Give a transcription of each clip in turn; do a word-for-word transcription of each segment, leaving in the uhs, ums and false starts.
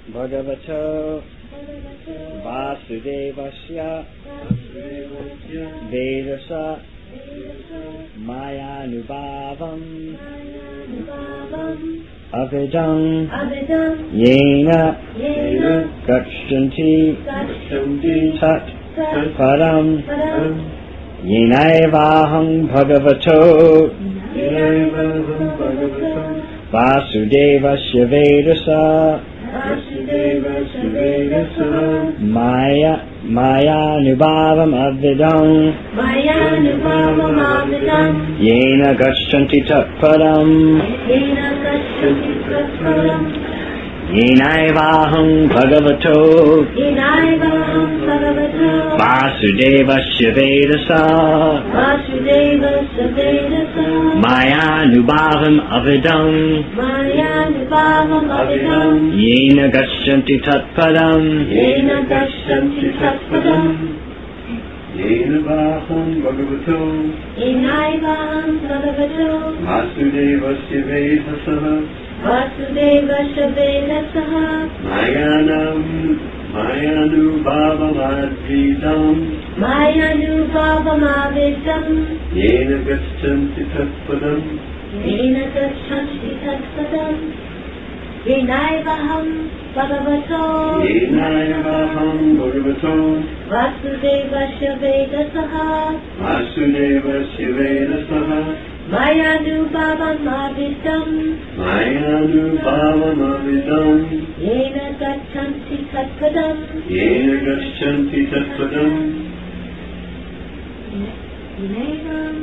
Bhagavato Vasudevasya Vedasa Mayanubhavam Avidam Yena Gacchanti Tat Param Yenaivaham Bhagavato Vasudevasya Vedasa Maya Mayanubhavam Avidam Mayanubhavam Avidam Yena Gacchanti Tat Param Yena Gacchanti Tat Param Yenaivaham Bhagavato Yenaivaham Bhagavato Vasudevasya Vedasa Vasudevasya Vedasa Mayanubhavam Avidam Mayanubhavam Avidam Yena Gacchanti Tat Param Yena Gacchanti Tat Param Yenaivaham Bhagavato Yenaivaham Bhagavato Vasudevasya Vedasa Vasudevasya Vedasa Mayanam Mayanubhavam Avidam Mayanubhavam Avidam Yena Gacchanti Tat Padam Yena Gacchanti Tat Padam Yenaivaham Bhagavato Yenaivaham Bhagavato Vasudevasya Vedasa Vasudevasya Vedasa Mayanubhavam Avidam Mayanubhavam Avidam Yena Gacchanti Tat Padam Yena Gacchanti Tat Padam Yenaivaham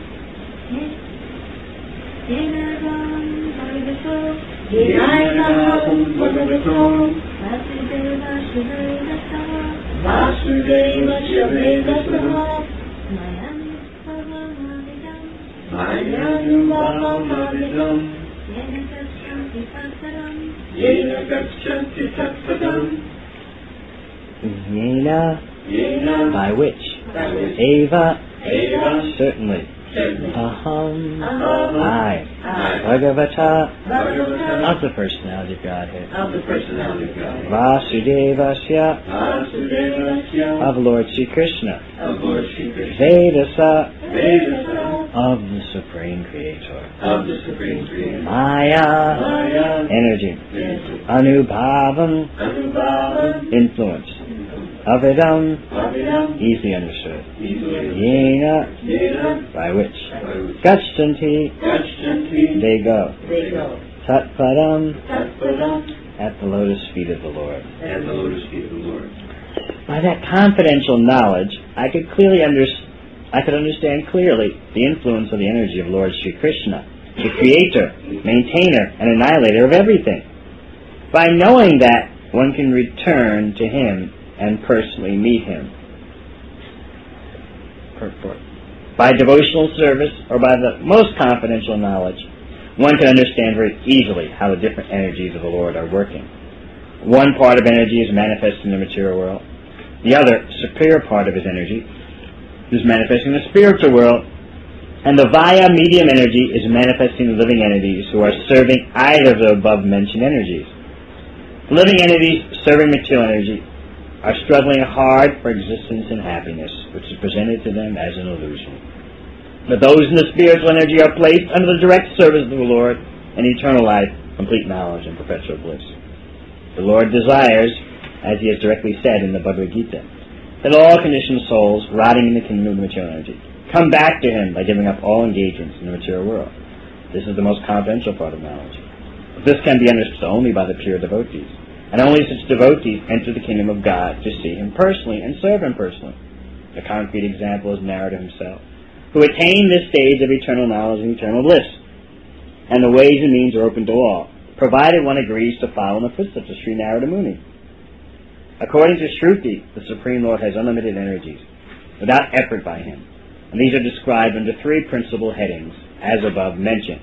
Yenaivaham Bhagavato Yenaivaham Bhagavato Vasudevasya Vedasa Vasudevasya Vedasa Mayanubhavam Avidam Yena Gacchanti Tat Padam Yena Gacchanti Tat Padam Yena Yena by which by which Eva Eva certainly certainly Aham Aham I I Bhagavata Bhagavata of the personality of Godhead of the personality of God Vasudevasya Vasudevasya of Lord Sri Krishna of Lord Shri Krishna Vedasa Vedasa of the Supreme Creator of the Supreme Creator Maya Maya energy Energy Anubhavam Anubhavam influence Avidam Avidam easily understood easily Yena Yena by which by which Gacchanti Gacchanti they go They go Tat Param Tat Padam at the lotus feet of the Lord. at the lotus feet of the Lord. By that confidential knowledge, I could clearly under, I could understand clearly the influence of the energy of Lord Sri Krishna, the creator, maintainer, and annihilator of everything. By knowing that, one can return to him and personally meet him. Purport. By devotional service or by the most confidential knowledge, one can understand very easily how the different energies of the Lord are working. One part of energy is manifest in the material world. The other, superior part of his energy, is manifesting in the spiritual world. And the via medium energy is manifesting the living entities who are serving either of the above-mentioned energies. The living entities serving material energy are struggling hard for existence and happiness, which is presented to them as an illusion. But those in the spiritual energy are placed under the direct service of the Lord and eternal life, complete knowledge, and perpetual bliss. The Lord desires, as he has directly said in the Bhagavad Gita, that all conditioned souls rotting in the kingdom of material energy come back to him by giving up all engagements in the material world. This is the most confidential part of knowledge. This can be understood only by the pure devotees, and only such devotees enter the kingdom of God to see him personally and serve him personally. A concrete example is Narada himself, who attained this stage of eternal knowledge and eternal bliss. And the ways and means are open to all, provided one agrees to follow in the footsteps of Sri Narada Muni. According to Shruti, the Supreme Lord has unlimited energies, without effort by him, and these are described under three principal headings, as above mentioned.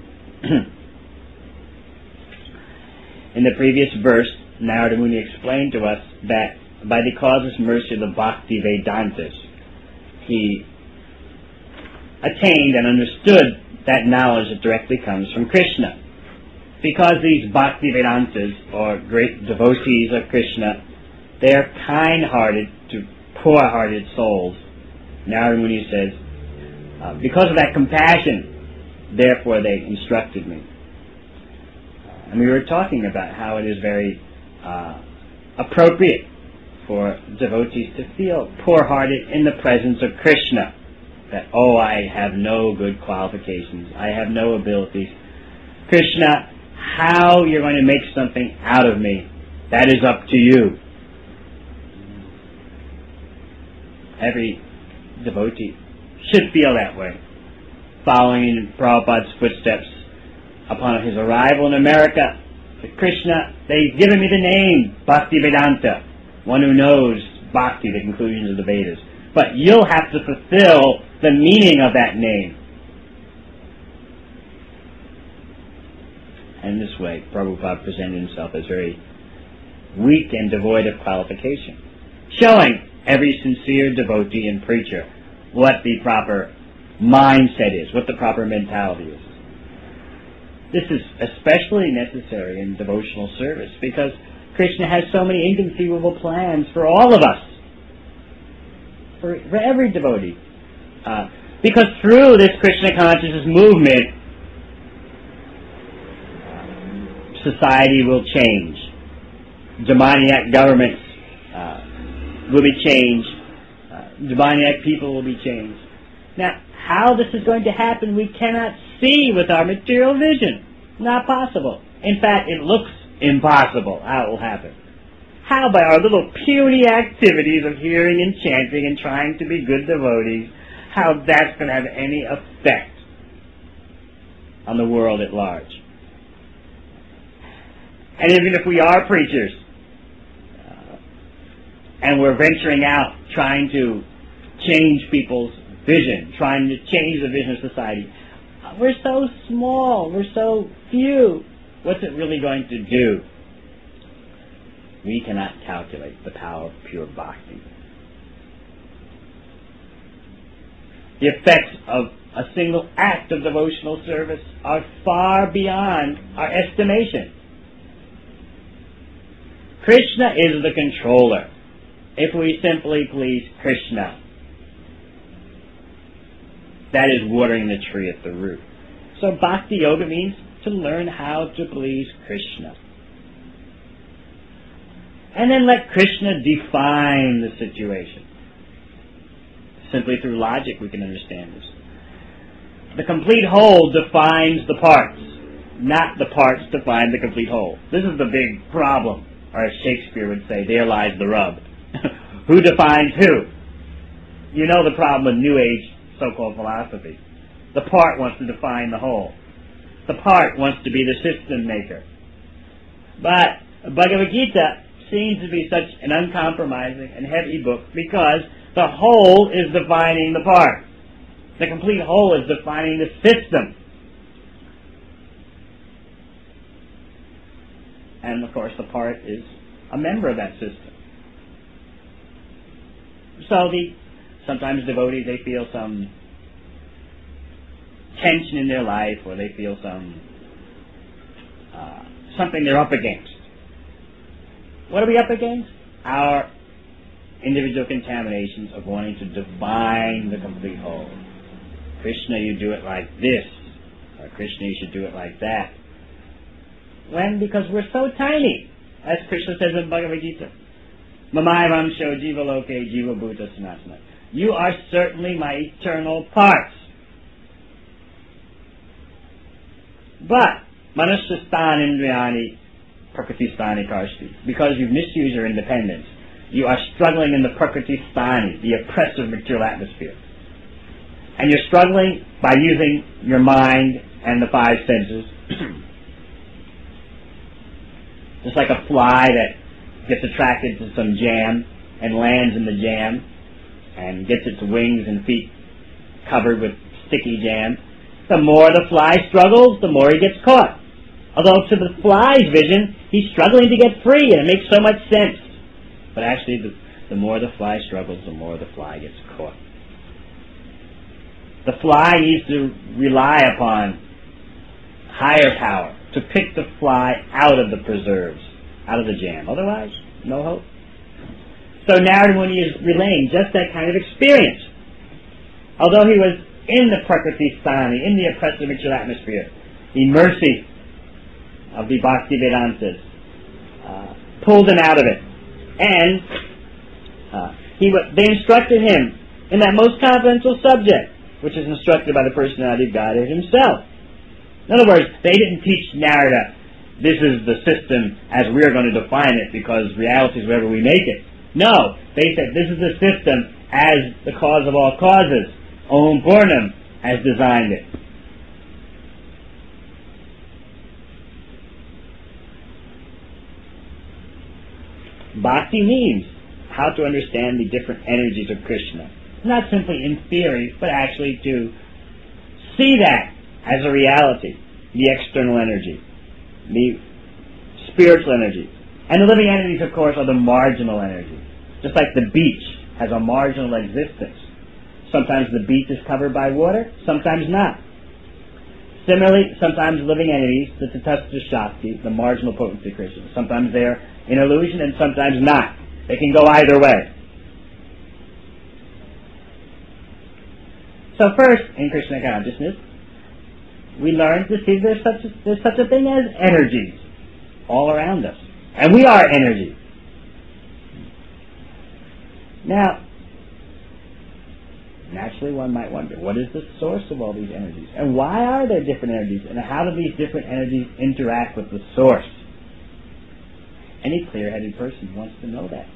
In the previous verse, Narada Muni explained to us that by the causeless mercy of the Bhakti Vedantas, he attained and understood that knowledge that directly comes from Krishna. because these Bhaktivedantas, or great devotees of Krishna, they are kind-hearted to poor-hearted souls. Narada Muni says, uh, because of that compassion, therefore they instructed me. And we were talking about how it is very uh, appropriate for devotees to feel poor-hearted in the presence of Krishna. That, oh, I have no good qualifications, I have no abilities. Krishna, how you're going to make something out of me, that is up to you. Every devotee should feel that way, following in Prabhupada's footsteps. Upon his arrival in America, Krishna, they've given me the name Bhaktivedanta, one who knows Bhakti, the conclusions of the Vedas. But you'll have to fulfill the meaning of that name. And this way, Prabhupada presented himself as very weak and devoid of qualification, showing every sincere devotee and preacher what the proper mindset is, what the proper mentality is. This is especially necessary in devotional service because Krishna has so many inconceivable plans for all of us, for, for every devotee. Uh, because through this Krishna consciousness movement, society will change. Demoniac governments uh, will be changed. Uh, demoniac people will be changed. Now, how this is going to happen, we cannot see with our material vision. Not possible. In fact, it looks impossible how it will happen. How by our little puny activities of hearing and chanting and trying to be good devotees, how that's going to have any effect on the world at large. And even if we are preachers, uh, and we're venturing out trying to change people's vision, trying to change the vision of society, we're so small, we're so few. What's it really going to do? We cannot calculate the power of pure bhakti. The effects of a single act of devotional service are far beyond our estimation. Krishna is the controller. If we simply please Krishna, that is watering the tree at the root. So Bhakti Yoga means to learn how to please Krishna. And then let Krishna define the situation. Simply through logic we can understand this. The complete whole defines the parts, not the parts define the complete whole. This is the big problem. Or as Shakespeare would say, there lies the rub. Who defines who? You know the problem with New Age so-called philosophy. The part wants to define the whole. The part wants to be the system maker. But Bhagavad Gita seems to be such an uncompromising and heavy book because the whole is defining the part. The complete whole is defining the system. And of course the part is a member of that system. So the sometimes devotees, they feel some tension in their life, or they feel some uh, something they're up against. What are we up against? Our individual contaminations of wanting to define the complete whole. Krishna, you do it like this, or Krishna, you should do it like that. When? Because we're so tiny, as Krishna says in Bhagavad Gita. Mamaivam sho jiva loke jiva bhuta sanatana. You are certainly my eternal parts. But, manusasthani indriyani prakritisthani karshti. Because you've misused your independence, you are struggling in the prakritisthani, the oppressive material atmosphere. And you're struggling by using your mind and the five senses. Just like a fly that gets attracted to some jam and lands in the jam and gets its wings and feet covered with sticky jam. The more the fly struggles, the more he gets caught. Although to the fly's vision, he's struggling to get free, and it makes so much sense. But actually, the, the more the fly struggles, the more the fly gets caught. The fly needs to rely upon higher power, to pick the fly out of the preserves, out of the jam. Otherwise, no hope. So Narada Muni is relaying just that kind of experience. Although he was in the Prakriti Sthani, in the oppressive material atmosphere, the mercy of the Bhakti Vedantas uh, pulled him out of it. And uh, he w- they instructed him in that most confidential subject, which is instructed by the personality of Godhead himself. In other words, they didn't teach Narada, this is the system as we're going to define it because reality is wherever we make it. No, they said this is the system as the cause of all causes. Om Purnam has designed it. Bhakti means how to understand the different energies of Krishna. Not simply in theory, but actually to see that as a reality. The external energy, the spiritual energy. And the living entities, of course, are the marginal energies. Just like the beach has a marginal existence. Sometimes the beach is covered by water, sometimes not. Similarly, sometimes living entities, the Tatastha Shakti, the marginal potency Krishna, sometimes they're in illusion and sometimes not. They can go either way. So first, in Krishna consciousness, we learn to see there's such a, there's such a thing as energies all around us. And we are energy. Now, naturally one might wonder, what is the source of all these energies? And why are there different energies? And how do these different energies interact with the source? Any clear-headed person wants to know that.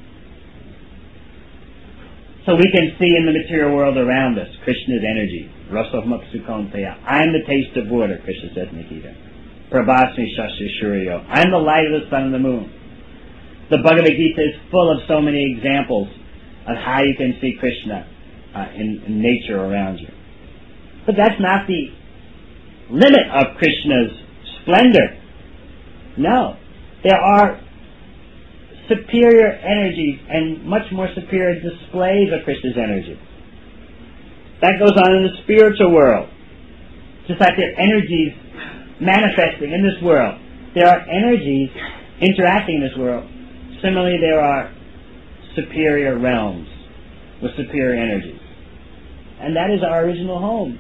So we can see in the material world around us, Krishna's energy. Rasahmak Sukanteya. I am the taste of water, Krishna says in the Gita. Prabhasmi Shasya Shuryo. I am the light of the sun and the moon. The Bhagavad Gita is full of so many examples of how you can see Krishna uh, in, in nature around you. But that's not the limit of Krishna's splendor. No. There are superior energies and much more superior displays of Krishna's energy. That goes on in the spiritual world. Just like there are energies manifesting in this world. There are energies interacting in this world. Similarly, there are superior realms with superior energies. And that is our original home.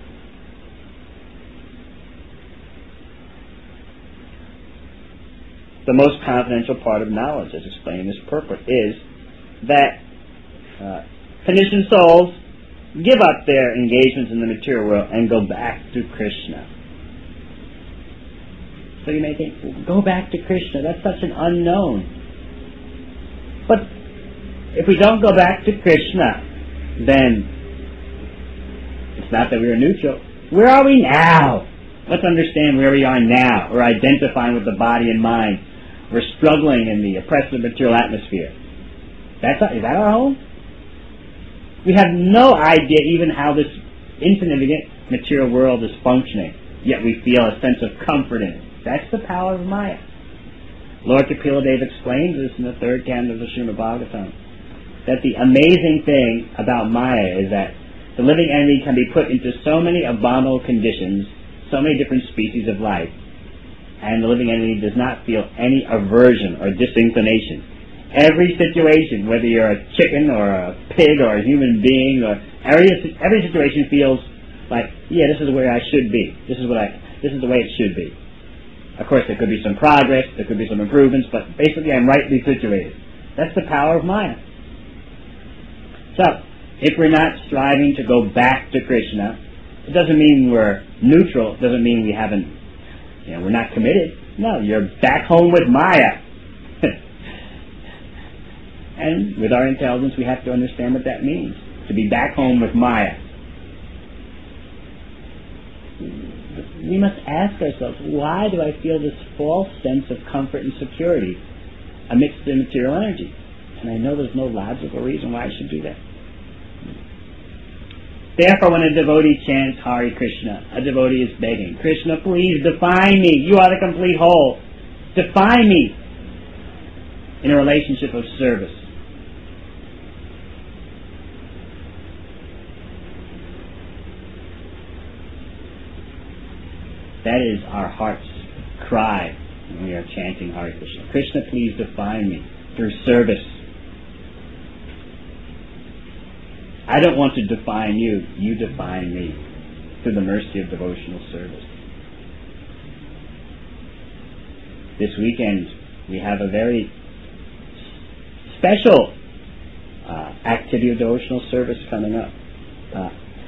The most confidential part of knowledge, as explained in this purport, is that uh, conditioned souls give up their engagements in the material world and go back to Krishna. So you may think, well, go back to Krishna, that's such an unknown. But if we don't go back to Krishna, then it's not that we are neutral. Where are we now? Let's understand where we are now. We're identifying with the body and mind. We're struggling in the oppressive material atmosphere. That's our, is that our home? We have no idea even how this insignificant material world is functioning, yet we feel a sense of comfort in it. That's the power of Maya. Lord Kapila Dev explains this in the third canto of the Srimad Bhagavatam, that the amazing thing about Maya is that the living entity can be put into so many abominable conditions, so many different species of life, and the living entity does not feel any aversion or disinclination. Every situation, whether you're a chicken or a pig or a human being, or every every situation feels like, yeah, this is where I should be. This is what I. This is the way it should be. Of course, there could be some progress, there could be some improvements, but basically, I'm rightly situated. That's the power of Maya. So, if we're not striving to go back to Krishna, it doesn't mean we're neutral. It doesn't mean we haven't, you know, we're not committed. No, you're back home with Maya. And with our intelligence, we have to understand what that means, to be back home with Maya. We must ask ourselves, why do I feel this false sense of comfort and security amidst the material energy? And I know there's no logical reason why I should do that. Therefore, when a devotee chants Hare Krishna, a devotee is begging, Krishna, please define me. You are the complete whole. Define me in a relationship of service. That is our heart's cry when we are chanting Hare Krishna. Krishna, please define me through service. I don't want to define you. You define me through the mercy of devotional service. This weekend, we have a very special uh, activity of devotional service coming up. Uh,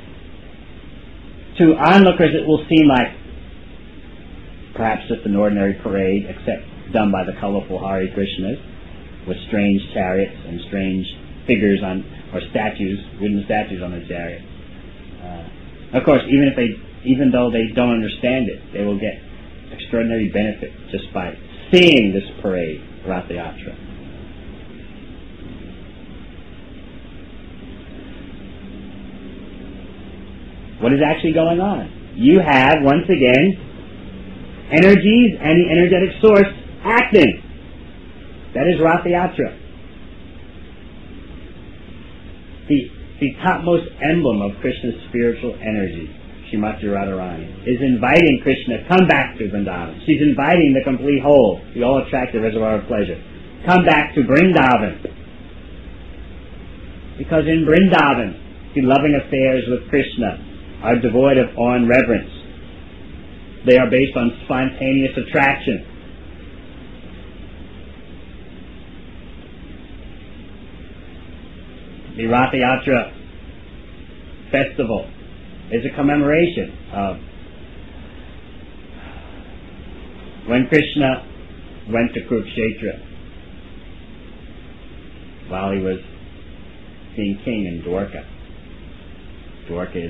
to onlookers, it will seem like perhaps just an ordinary parade, except done by the colorful Hare Krishnas, with strange chariots and strange figures on, or statues, wooden statues on the chariot. Uh, of course, even if they, even though they don't understand it, they will get extraordinary benefit just by seeing this parade, Rath Yatra. What is actually going on? You have, once again, energies and the energetic source acting. That is Rath Yatra. The, the topmost emblem of Krishna's spiritual energy, Srimati Radharani, is inviting Krishna, come back to Vrindavan. She's inviting the complete whole, the all-attractive reservoir of pleasure. Come back to Vrindavan. Because in Vrindavan, the loving affairs with Krishna are devoid of awe and reverence. They are based on spontaneous attraction. The Rath Yatra festival is a commemoration of when Krishna went to Kurukshetra while he was being king in Dwarka. Dwarka is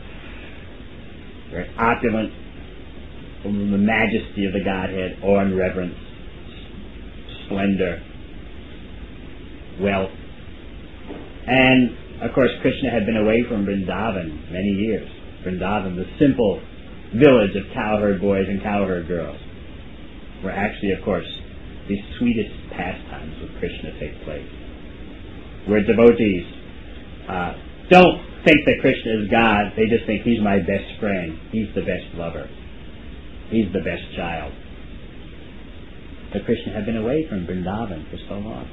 very opulent, from the majesty of the Godhead, awe and reverence, splendor, wealth. And, of course, Krishna had been away from Vrindavan many years. Vrindavan, the simple village of cowherd boys and cowherd girls, where actually, of course, the sweetest pastimes with Krishna take place. Where devotees uh, don't think that Krishna is God, they just think he's my best friend, he's the best lover, he's the best child. But Krishna had been away from Vrindavan for so long.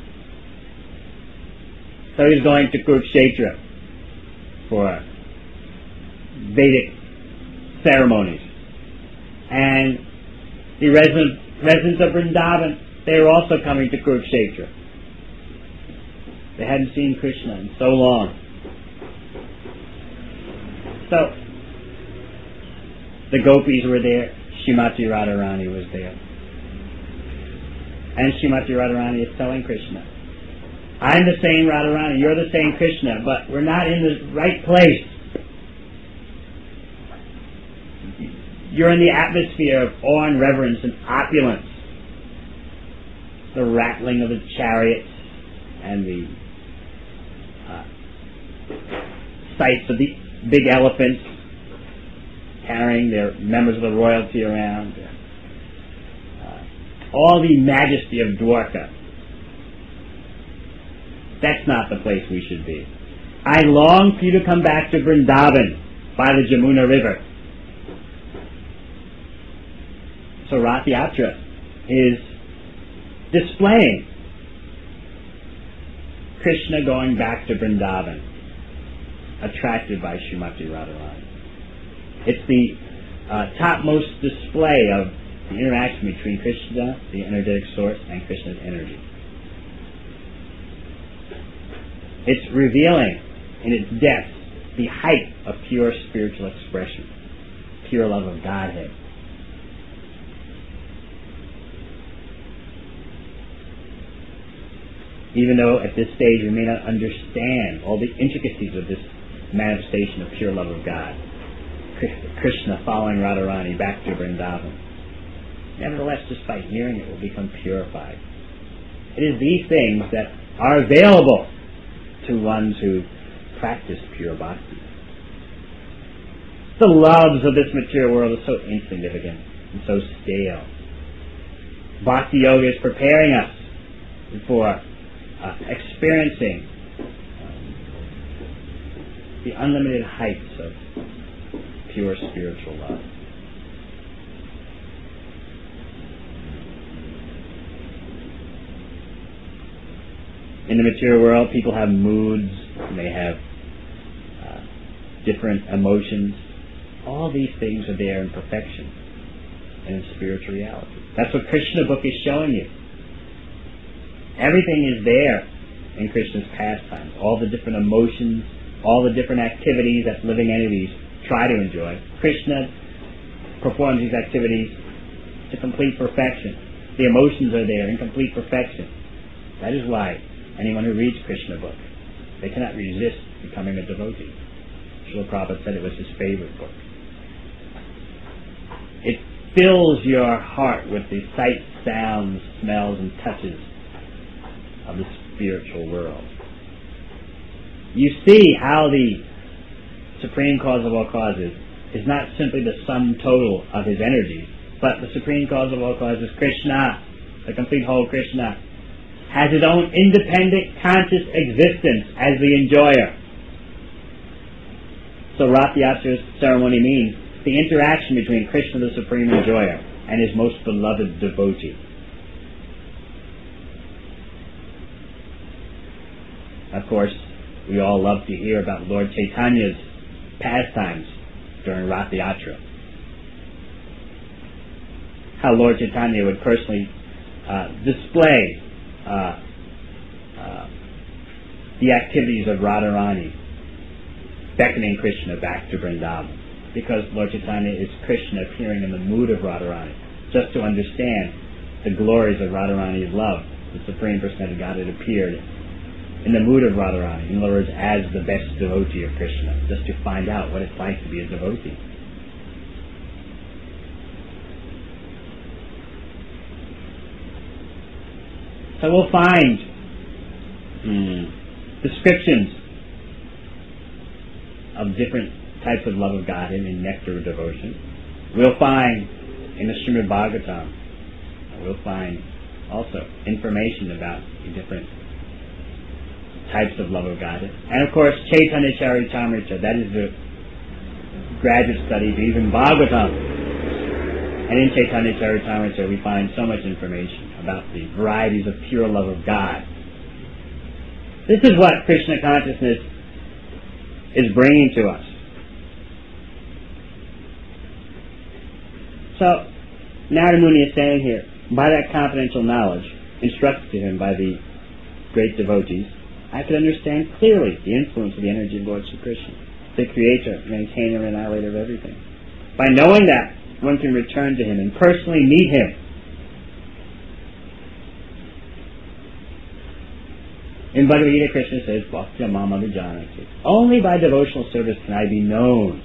So he's going to Kurukshetra for Vedic ceremonies. And the resident, residents of Vrindavan, they were also coming to Kurukshetra. They hadn't seen Krishna in so long. So, the gopis were there, Srimati Radharani was there. And Srimati Radharani is telling Krishna, I'm the same Radharani, you're the same Krishna, but we're not in the right place. You're in the atmosphere of awe and reverence and opulence. The rattling of the chariots and the uh, sights of the big elephants carrying their members of the royalty around. Uh, all the majesty of Dwarka. That's not the place we should be. I long for you to come back to Vrindavan by the Jamuna River. So Rath Yatra is displaying Krishna going back to Vrindavan, attracted by Srimati Radharani. It's the uh, topmost display of the interaction between Krishna, the energetic source, and Krishna's energy. It's revealing in its depth the height of pure spiritual expression, pure love of Godhead. Even though at this stage we may not understand all the intricacies of this manifestation of pure love of God, Krishna following Radharani back to Vrindavan, nevertheless, just by hearing it, will become purified. It is these things that are available to ones who practice pure bhakti. The loves of this material world are so insignificant and so stale. Bhakti Yoga is preparing us for uh, experiencing um, the unlimited heights of pure spiritual love. In the material world, people have moods, they have uh, different emotions. All these things are there in perfection and in spiritual reality. That's what Krishna book is showing you. Everything is there in Krishna's pastimes. All the different emotions, all the different activities that living entities try to enjoy. Krishna performs these activities to complete perfection. The emotions are there in complete perfection. That is why anyone who reads Krishna book, they cannot resist becoming a devotee. Srila Prabhupada said it was his favorite book. It fills your heart with the sights, sounds, smells, and touches of the spiritual world. You see how the Supreme Cause of all causes is not simply the sum total of his energies, but the Supreme Cause of all causes, Krishna, the complete whole Krishna, has his own independent conscious existence as the enjoyer. So Rath Yatra's ceremony means the interaction between Krishna, the Supreme Enjoyer, and his most beloved devotee. Of course, we all love to hear about Lord Chaitanya's pastimes during Rath Yatra. How Lord Chaitanya would personally uh, display uh, uh, the activities of Radharani, beckoning Krishna back to Vrindavan. Because Lord Chaitanya is Krishna appearing in the mood of Radharani. Just to understand the glories of Radharani's love, the Supreme Personality of Godhead appeared in the mood of Radharani, in other words, as the best devotee of Krishna, just to find out what it's like to be a devotee. So we'll find hmm, descriptions of different types of love of God in, in Nectar of Devotion. We'll find in the Srimad Bhagavatam, we'll find also information about the different types of love of God. And of course, Chaitanya Charitamrita, that is the graduate study of even Bhagavatam. And in Chaitanya Charitamrita we find so much information about the varieties of pure love of God. This is what Krishna consciousness is bringing to us. So, Narada Muni is saying here, by that confidential knowledge instructed to him by the great devotees, I could understand clearly the influence of the energy of Lord Sri Krishna, the creator, maintainer, and annihilator of everything. By knowing that, one can return to him and personally meet him. In Bhagavad Gita, Krishna says, Bhakti Mama Vijanati. Only by devotional service can I be known.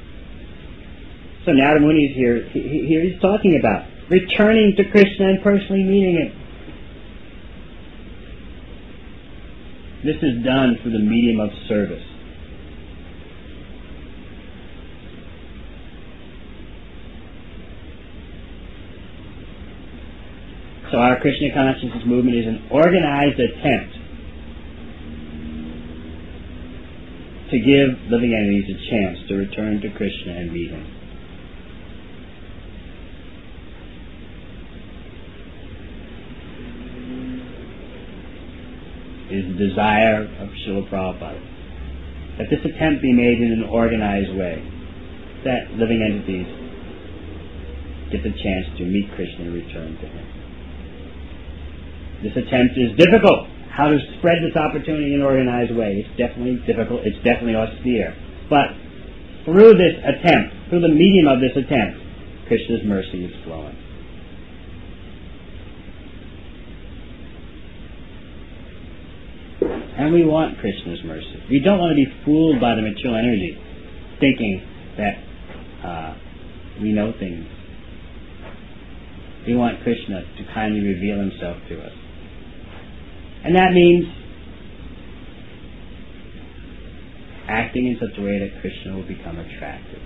So Narada Muni is here, he, here he's talking about returning to Krishna and personally meeting him. This is done through the medium of service. So our Krishna consciousness movement is an organized attempt to give living entities a chance to return to Krishna and meet him. It is the desire of Srila Prabhupada that this attempt be made in an organized way, that living entities get the chance to meet Krishna and return to him. This attempt is difficult. How to spread this opportunity in an organized way? It's definitely difficult. It's definitely austere. But through this attempt, through the medium of this attempt, Krishna's mercy is flowing. And we want Krishna's mercy. We don't want to be fooled by the material energy, thinking that uh, we know things. We want Krishna to kindly reveal himself to us. And that means acting in such a way that Krishna will become attractive.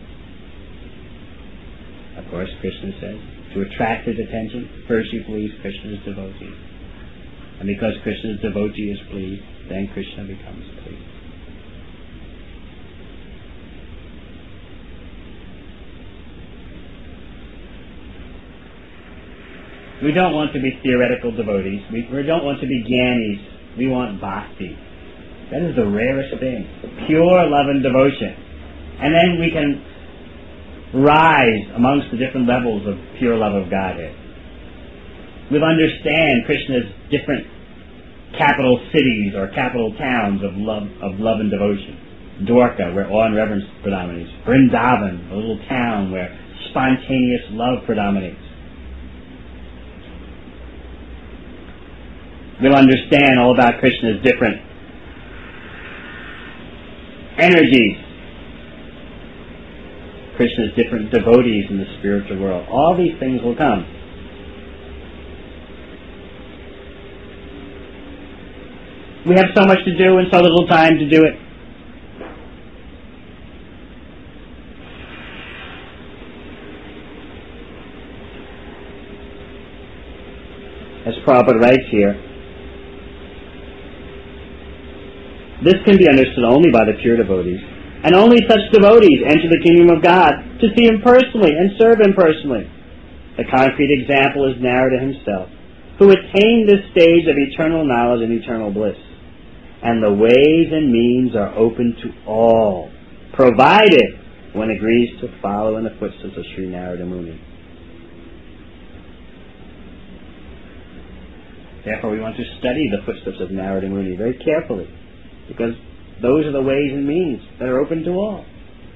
Of course, Krishna says, to attract his attention, first you please Krishna's devotee. And because Krishna's devotee is pleased, then Krishna becomes pleased. We don't want to be theoretical devotees. We, we don't want to be gyanis We want bhakti. That is the rarest thing. Pure love and devotion. And then we can rise amongst the different levels of pure love of Godhead. We'll understand Krishna's different capital cities or capital towns of love of love and devotion. Dwarka, where awe and reverence predominates. Vrindavan, a little town where spontaneous love predominates. We'll understand all about Krishna's different energies, Krishna's different devotees in the spiritual world. All these things will come. We have so much to do and so little time to do it. As Prabhupada writes here, this can be understood only by the pure devotees, and only such devotees enter the kingdom of God to see Him personally and serve Him personally. The concrete example is Narada himself, who attained this stage of eternal knowledge and eternal bliss. And the ways and means are open to all, provided one agrees to follow in the footsteps of Sri Narada Muni. Therefore, we want to study the footsteps of Narada Muni very carefully, because those are the ways and means that are open to all.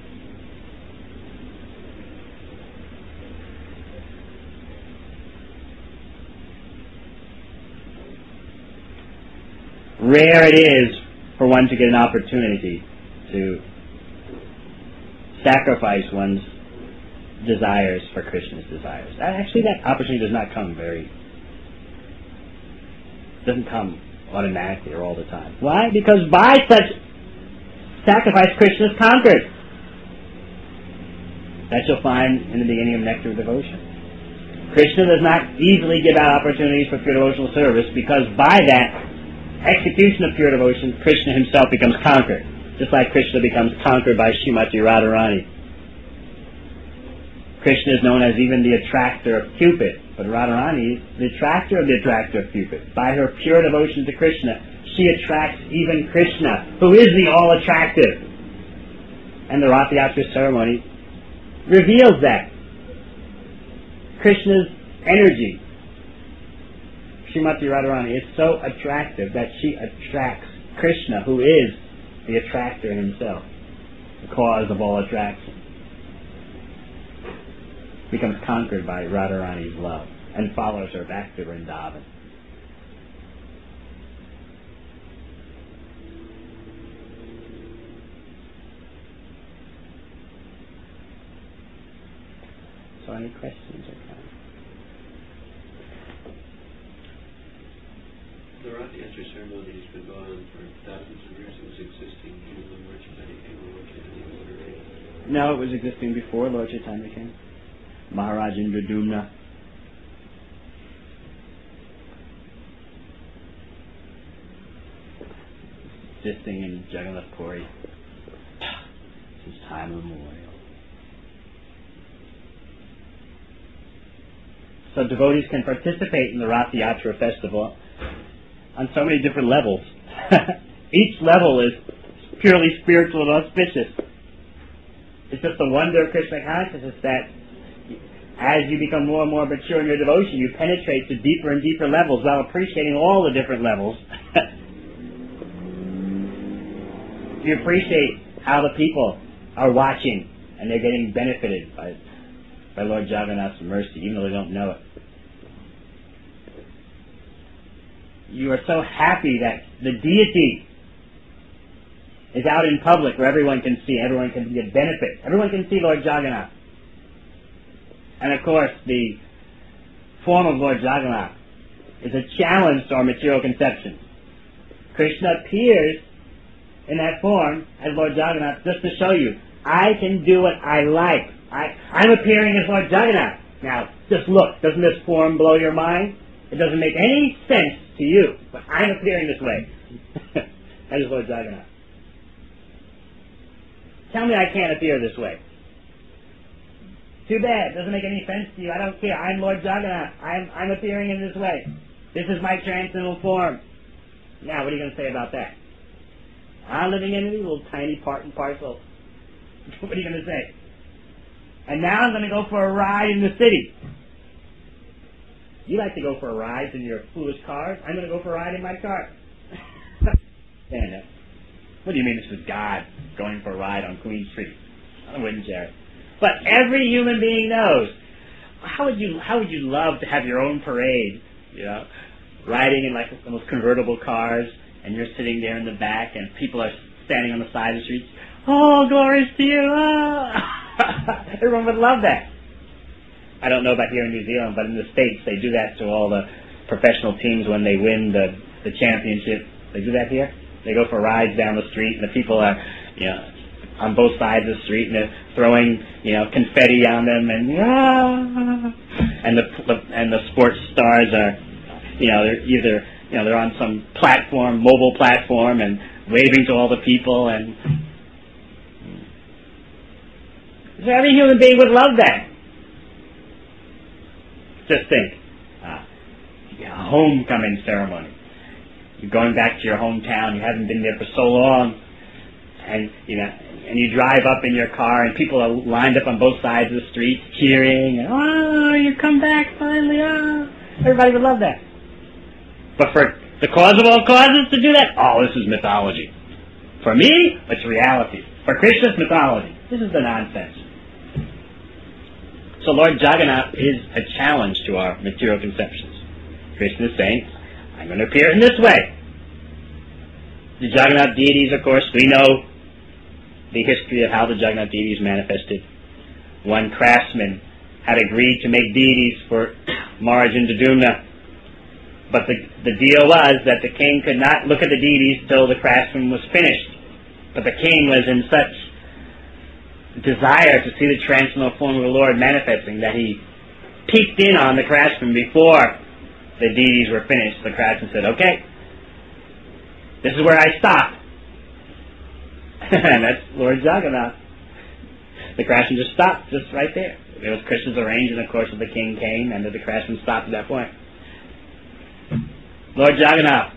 Rare it is for one to get an opportunity to sacrifice one's desires for Krishna's desires. Actually, that opportunity does not come very, doesn't come automatically or all the time. Why? Because by such sacrifice, Krishna is conquered. That you'll find in the beginning of Nectar of Devotion. Krishna does not easily give out opportunities for pure devotional service, because by that execution of pure devotion, Krishna himself becomes conquered. Just like Krishna becomes conquered by Srimati Radharani. Krishna is known as even the attractor of Cupid, but Radharani is the attractor of the attractor of Cupid. By her pure devotion to Krishna, she attracts even Krishna, who is the all-attractive. And the Rath Yatra ceremony reveals that. Krishna's energy, Srimati Radharani, is so attractive that she attracts Krishna, who is the attractor himself, the cause of all attraction. Becomes conquered by Radharani's love and follows her back to Vrindavan. So any questions or comments? The Rath Yatra ceremony has been going on for thousands of years. It was existing even when Lord Chaitanya came, or Lord Chaitanya ordered it. No, it was existing before Lord Chaitanya came. Maharaj Indradumna. Existing in Jagannath Puri since time immemorial. So devotees can participate in the Rath Yatra festival on so many different levels. Each level is purely spiritual and auspicious. It's just the wonder of Krishna consciousness that as you become more and more mature in your devotion, you penetrate to deeper and deeper levels while appreciating all the different levels. You appreciate how the people are watching and they're getting benefited by, by Lord Jagannath's mercy, even though they don't know it. You are so happy that the deity is out in public where everyone can see, everyone can get benefit. Everyone can see Lord Jagannath. And of course, the form of Lord Jagannath is a challenge to our material conception. Krishna appears in that form as Lord Jagannath just to show you, I can do what I like. I, I'm appearing as Lord Jagannath. Now, just look, doesn't this form blow your mind? It doesn't make any sense to you, but I'm appearing this way. That is Lord Jagannath. Tell me I can't appear this way. Too bad. Doesn't make any sense to you. I don't care. I'm Lord Jagannath. I'm, I'm appearing in this way. This is my transcendental form. Now, what are you going to say about that? I'm living in a little tiny part and parcel. What are you going to say? And now I'm going to go for a ride in the city. You like to go for a ride in your foolish cars. I'm going to go for a ride in my car. Stand up. What do you mean this is God going for a ride on Queen Street? I wouldn't, Jared. But every human being knows. How would you how would you love to have your own parade, you know, riding in like those convertible cars, and you're sitting there in the back, and people are standing on the side of the streets. Oh, glories to you! Oh. Everyone would love that. I don't know about here in New Zealand, but in the States they do that to all the professional teams when they win the the championship. They do that here. They go for rides down the street, and the people are, you know, on both sides of the street, and they're throwing, you know, confetti on them, and ah, and the, the and the sports stars are, you know, they're either, you know, they're on some platform, mobile platform, and waving to all the people, and so every human being would love that. Just think, uh, a homecoming ceremony. You're going back to your hometown. You haven't been there for so long, and you know, and you drive up in your car, and people are lined up on both sides of the street, cheering. And, oh, you come back finally! Oh, everybody would love that. But for the cause of all causes to do that, oh, this is mythology. For me, it's reality. For Krishna, it's mythology. This is the nonsense. So Lord Jagannath is a challenge to our material conceptions. Krishna is saying, I'm going to appear in this way. The Jagannath deities, of course, we know the history of how the Jagannath deities manifested. One craftsman had agreed to make deities for Maharaj Indradumna, but the, the deal was that the king could not look at the deities till the craftsman was finished. But the king was in such desire to see the transcendental form of the Lord manifesting that he peeked in on the craftsman before the deities were finished. The craftsman said, okay, this is where I stop. And that's Lord Jagannath. The craftsman just stopped, just right there. It was Krishna's arranged, and of course the king came, and the craftsman stopped at that point. Lord Jagannath.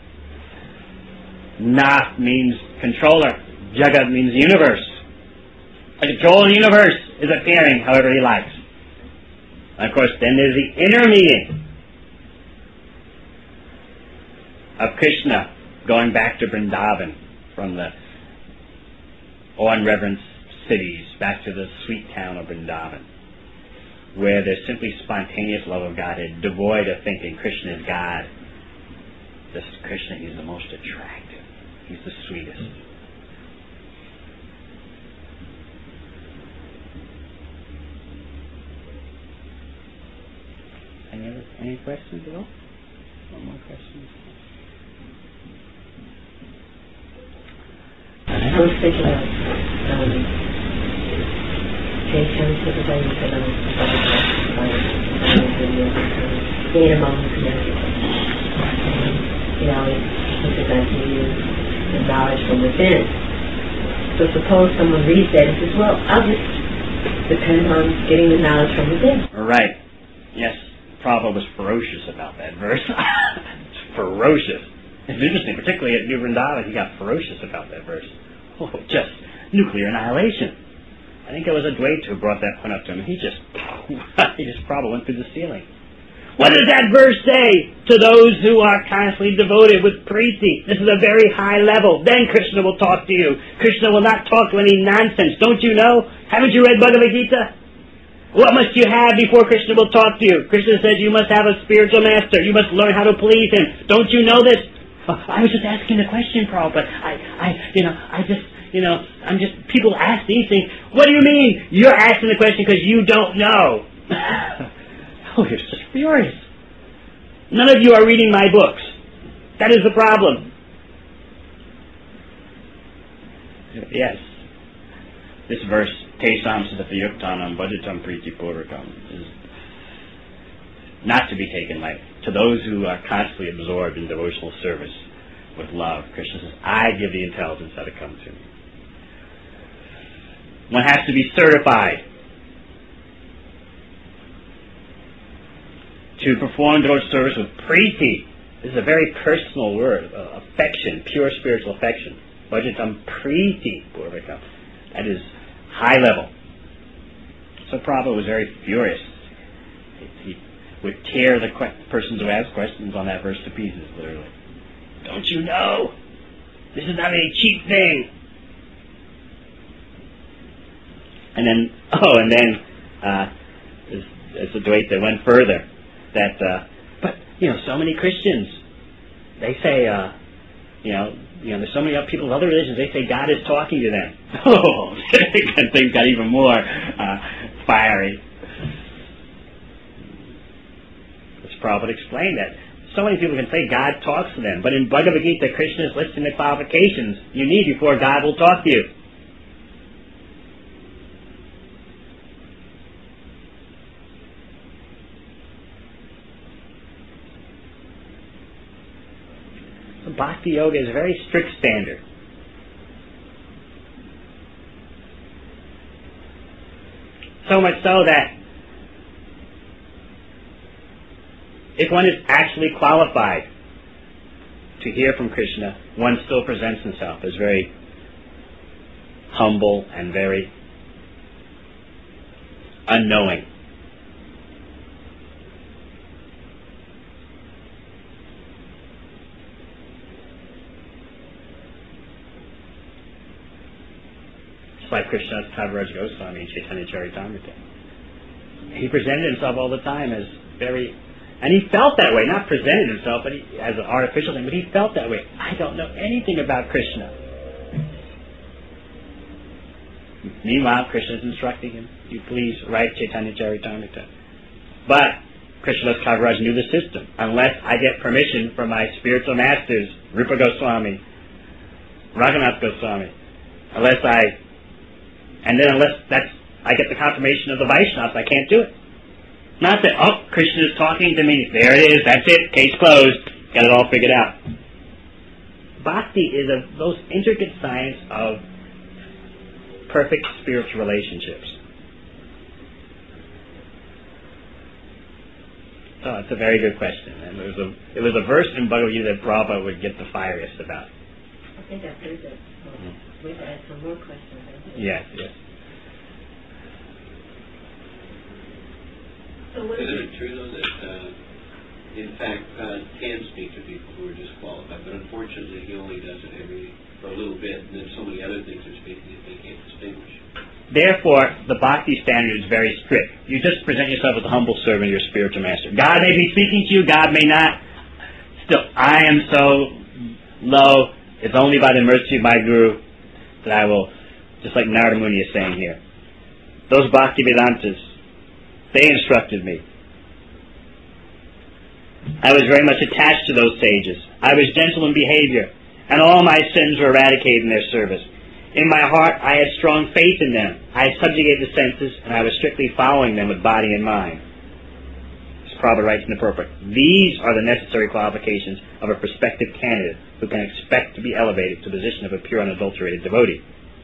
Nath means controller. Jagat means universe. The controlling universe is appearing however he likes. And of course, then there's the inner meeting of Krishna going back to Vrindavan from the awe-and-reverence cities back to the sweet town of Vrindavan, where there's simply spontaneous love of Godhead, devoid of thinking Krishna is God. This Krishna, he's the most attractive. He's the sweetest. Any other, any questions at all? One more question. I was thinking of um, being among the community. You know, he's presenting you the knowledge from within. So suppose someone reads that and says, well, I'll just depend on getting the knowledge from within. Right. Yes. Prabhupada was ferocious about that verse. Ferocious. It's interesting, particularly at New Vrindavan, he got ferocious about that verse. Oh, just nuclear annihilation. I think it was Advaita who brought that one up to him. He just, he just probably went through the ceiling. What does that verse say? To those who are constantly devoted with priti. This is a very high level. Then Krishna will talk to you. Krishna will not talk to any nonsense. Don't you know? Haven't you read Bhagavad Gita? What must you have before Krishna will talk to you? Krishna says you must have a spiritual master. You must learn how to please him. Don't you know this? Oh, I was just asking the question, Prabhupada. I, I, you know, I just, you know, I'm just, people ask these things. What do you mean? You're asking the question because you don't know. Oh, you're just furious. None of you are reading my books. That is the problem. Yes. This verse, Tesam Siddhapayuktanam Bhajatam Priti Purvakam, is not to be taken lightly. To those who are constantly absorbed in devotional service with love, Krishna says, I give the intelligence how to come to me. One has to be certified to perform devotional service with priti. This is a very personal word, uh, affection, pure spiritual affection. Vajatam priti purvakam. That is high level. So Prabhupada was very furious. He would tear the que- persons who asked questions on that verse to pieces, literally. Don't you know? This is not a cheap thing. And then, oh, and then, uh, as, as the Dvaita went further, that, uh, but, you know, so many Christians, they say, uh, you know, you know, there's so many other people of other religions, they say God is talking to them. Oh, things got even more uh, fiery. As Prabhupada explained that. So many people can say God talks to them, but in Bhagavad Gita, Krishna is listing the qualifications you need before God will talk to you. So Bhakti Yoga is a very strict standard. So much so that if one is actually qualified to hear from Krishna, one still presents himself as very humble and very unknowing. Just like Krishna's Kaviraj Goswami in Chaitanya Charitamrita. He presented himself all the time as very... And he felt that way, not presented himself but he, as an artificial thing, but he felt that way. I don't know anything about Krishna. Meanwhile, Krishna is instructing him, you please write Chaitanya Charitamrita. But Krishnadas Kaviraj knew the system. Unless I get permission from my spiritual masters, Rupa Goswami, Raghunath Goswami, unless I, and then unless that's, I get the confirmation of the Vaishnavas, I can't do it. Not that, oh, Krishna is talking to me, there it is, that's it, case closed, got it all figured out. Bhakti is a most intricate science of perfect spiritual relationships. So it's a very good question. And there was a, it was a verse in Bhagavad Gita that Prabhupada would get the firiest about. I think I've heard that. Well, we've had some more questions. Yes, yes. So what Isn't is it true, though, that uh, in fact God can speak to people who are disqualified, but unfortunately He only does it every for a little bit, and then so many other things are speaking that they can't distinguish. Therefore, the Bhakti standard is very strict. You just present yourself as a humble servant of your spiritual master. God may be speaking to you, God may not. Still, I am so low, it's only by the mercy of my Guru that I will, just like Narada Muni is saying here. Those Bhakti Vedantas, they instructed me. I was very much attached to those sages. I was gentle in behavior, and all my sins were eradicated in their service. In my heart, I had strong faith in them. I subjugated the senses, and I was strictly following them with body and mind. As Prabhupada writes in the purport, these are the necessary qualifications of a prospective candidate who can expect to be elevated to the position of a pure unadulterated devotee.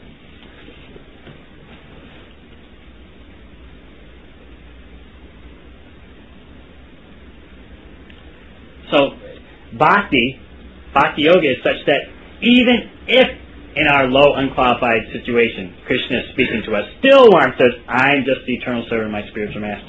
So, Bhakti, Bhakti Yoga is such that even if in our low, unqualified situation, Krishna is speaking to us, still wants us, I'm just the eternal servant of my spiritual master.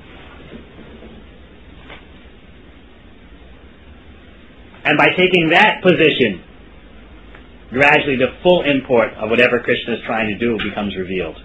And by taking that position, gradually the full import of whatever Krishna is trying to do becomes revealed.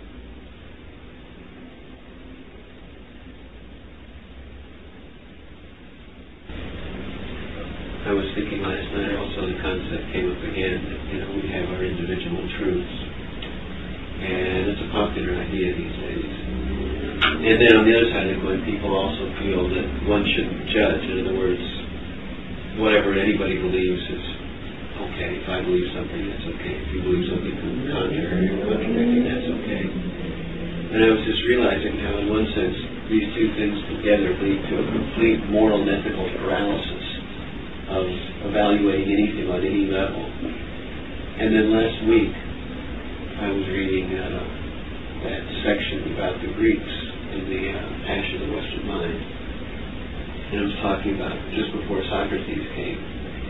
I was thinking last night also the concept came up again that, you know, we have our individual truths. And it's a popular idea these days. And then on the other side of the coin, people also feel that one shouldn't judge. In other words, whatever anybody believes is okay. If I believe something, that's okay. If you believe something contrary or contradicting, that's okay. And I was just realizing how in one sense these two things together lead to a complete moral and ethical paralysis of evaluating anything on any level. And then last week, I was reading uh, that section about the Greeks in the uh, Passion of the Western Mind. And I was talking about just before Socrates came.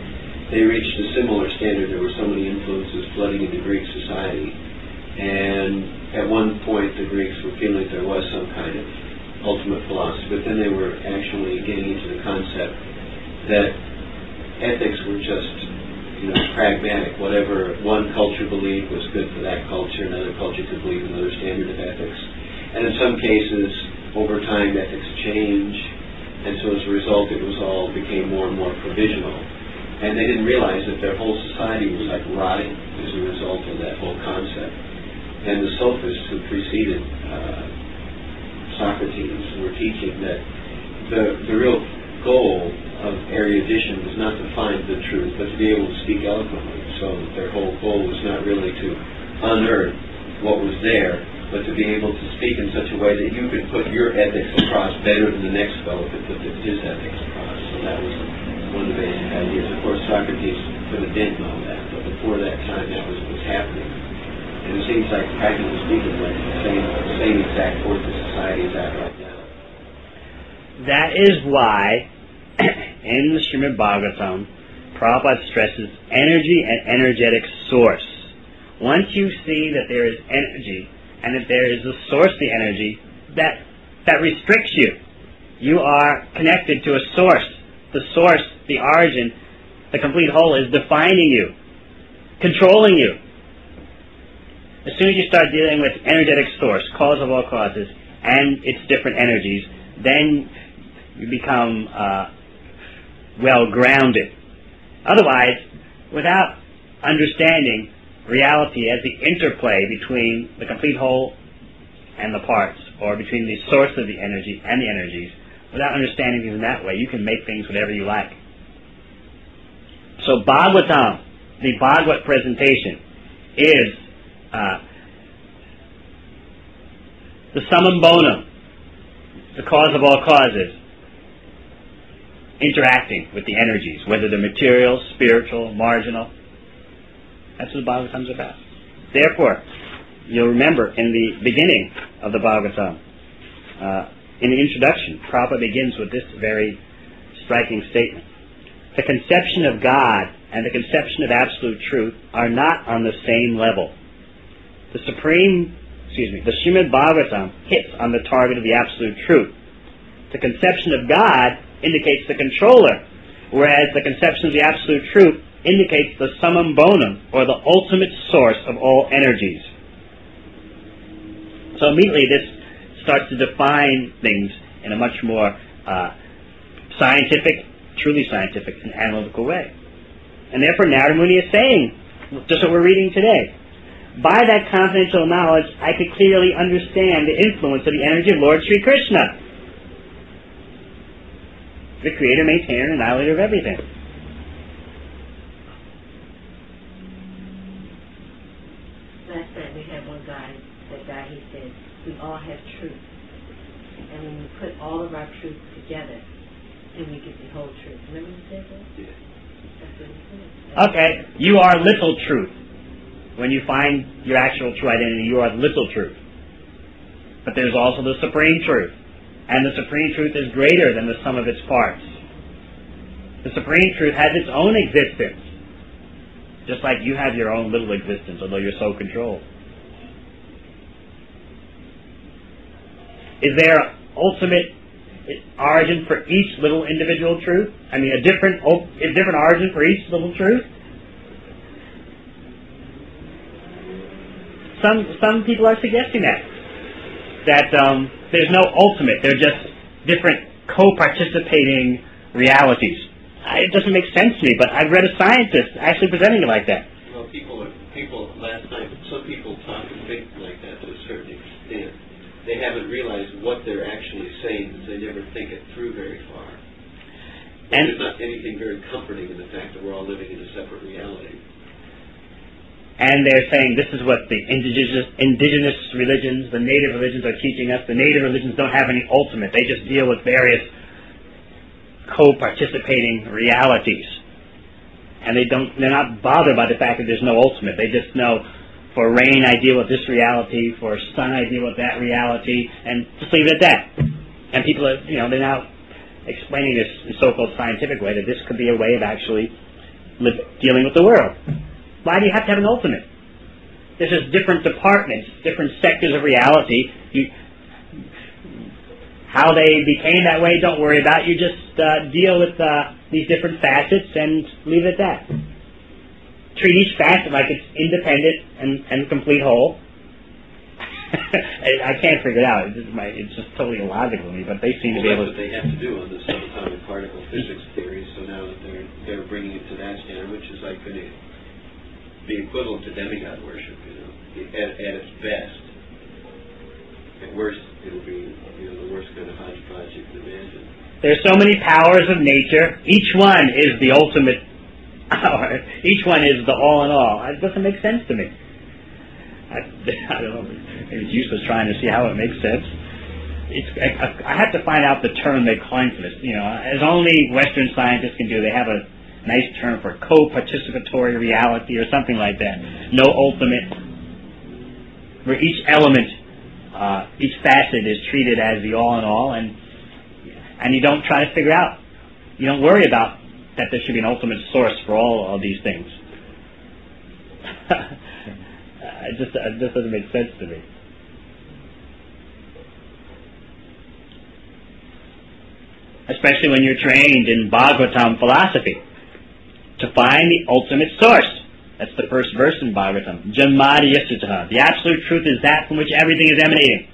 they reached a similar standard. There were so many influences flooding into Greek society. And at one point the Greeks were feeling there was some kind of ultimate philosophy, but then they were actually getting into the concept that ethics were just, you know, pragmatic. Whatever one culture believed was good for that culture, another culture could believe another standard of ethics. And in some cases, over time, ethics change, and so as a result, it was all became more and more provisional. And they didn't realize that their whole society was like rotting as a result of that whole concept. And the sophists who preceded uh, Socrates were teaching that the the real goal of erudition was not to find the truth, but to be able to speak eloquently. So their whole goal was not really to unearth what was there, but to be able to speak in such a way that you could put your ethics across better than the next fellow could put his ethics across. So that was one of the basic ideas. Of course, Socrates put a dent on that, but before that time, that was what was happening. And it seems like, practically speaking, like the same, the same exact force of society is at right now. That is why, in the Srimad Bhagavatam, Prabhupada stresses energy and energetic source. Once you see that there is energy, and that there is a source of the energy, that that restricts you. You are connected to a source. The source, the origin, the complete whole is defining you, controlling you. As soon as you start dealing with energetic source, cause of all causes, and its different energies, then you become uh, well-grounded. Otherwise, without understanding reality as the interplay between the complete whole and the parts, or between the source of the energy and the energies, without understanding things in that way, you can make things whatever you like. So Bhagavatam, the Bhagavat presentation, is uh, the summum bonum, the cause of all causes, interacting with the energies, whether they're material, spiritual, marginal. That's what the Bhagavatam is about. Therefore, you'll remember in the beginning of the Bhagavatam, uh, in the introduction, Prabhupada begins with this very striking statement. The conception of God and the conception of absolute truth are not on the same level. The Supreme, excuse me, the Srimad Bhagavatam hits on the target of the absolute truth. The conception of God indicates the controller, whereas the conception of the absolute truth indicates the summum bonum, or the ultimate source of all energies. So immediately this starts to define things in a much more uh, scientific, truly scientific and analytical way. And therefore Narada Muni is saying, just what we're reading today, by that confidential knowledge I could clearly understand the influence of the energy of Lord Sri Krishna, the creator, maintainer, and annihilator of everything. Last night we had one guy, that guy, he said, we all have truth. And when we put all of our truth together, then we get the whole truth. Remember you said that? Yeah. That's what he said. Okay, you are little truth. When you find your actual true identity, you are little truth. But there's also the supreme truth. And the supreme truth is greater than the sum of its parts. The supreme truth has its own existence. Just like you have your own little existence, although you're so controlled. Is there an ultimate origin for each little individual truth? I mean, a different, a different origin for each little truth? Some some people are suggesting that. That um, there's no ultimate. They're just different co-participating realities. I, it doesn't make sense to me, but I've read a scientist actually presenting it like that. Well, people, are, people last night, some people talk and think like that to a certain extent. They haven't realized what they're actually saying because they never think it through very far. And there's not anything very comforting in the fact that we're all living in a separate reality. And they're saying this is what the indigenous, indigenous religions, the native religions are teaching us. The native religions don't have any ultimate. They just deal with various co-participating realities. And they don't, they're not bothered by the fact that there's no ultimate. They just know, for rain I deal with this reality, for sun I deal with that reality, and just leave it at that. And people are, you know, they're now explaining this in so-called scientific way that this could be a way of actually live, dealing with the world. Why do you have to have an ultimate? There's just different departments, different sectors of reality. You, how they became that way, don't worry about. You just uh, deal with uh, these different facets and leave it at that. Treat each facet like it's independent and, and complete whole. I can't figure it out. It's just, my, it's just totally illogical to me, but they seem well, to be able to... Well, that's what to... they have to do on the subatomic particle physics theory, so now that they're, they're bringing it to that standard, which is like going to be equivalent to demigod worship, you know, at, at its best. At worst, it'll be, you know, the worst kind of hodgepodge you can imagine. There's so many powers of nature. Each one is the ultimate power. Each one is the all in all. It doesn't make sense to me. I, I don't know. It's useless trying to see how it makes sense. It's, I, I have to find out the term they coined for this. You know, as only Western scientists can do. They have a nice term for co-participatory reality or something like that. No ultimate. Where each element, uh, each facet is treated as the all in all, and and you don't try to figure out. You don't worry about that there should be an ultimate source for all of these things. It just, it just doesn't make sense to me. Especially when you're trained in Bhagavatam philosophy, to find the ultimate source. That's the first verse in Bhagavatam. Janmadi Yasutaha. The absolute truth is that from which everything is emanating.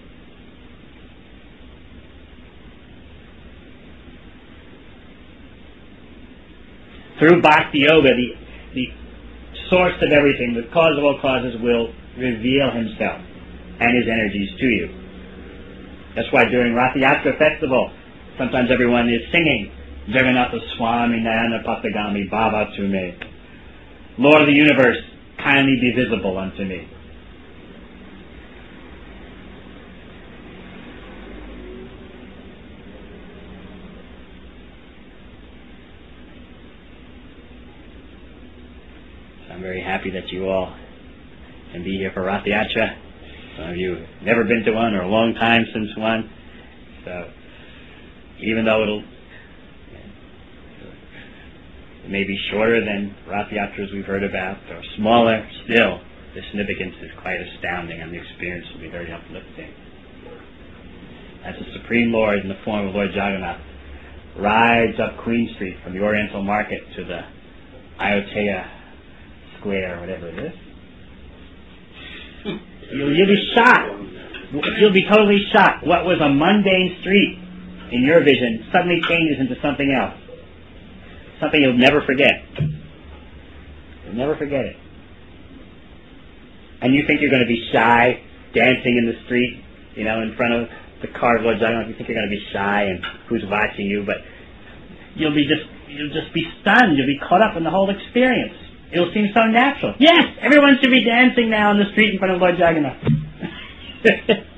Through Bhakti Yoga, the, the source of everything, the cause of all causes, will reveal himself and his energies to you. That's why during Rath Yatra festival, sometimes everyone is singing, Jagannatha Swami Nayana Patagami Bhava to me. Lord of the universe, kindly be visible unto me. I'm very happy that you all can be here for Rath Yatra. Some of you have never been to one or a long time since one. So even though it'll it may be shorter than Rath Yatras we've heard about, or smaller, still the significance is quite astounding, and the experience will be very uplifting. As the Supreme Lord in the form of Lord Jagannath rides up Queen Street from the Oriental Market to the Ayodhya Square, whatever it is, you'll, you'll be shocked. You'll be totally shocked. What was a mundane street, in your vision, suddenly changes into something else. Something you'll never forget. You'll never forget it. And you think you're going to be shy, dancing in the street, you know, in front of the car of Lord Jagannath. You think you're going to be shy and who's watching you, but you'll be just, you'll just be stunned. You'll be caught up in the whole experience. It'll seem so natural. Yes, everyone should be dancing now in the street in front of Lord Jagannath.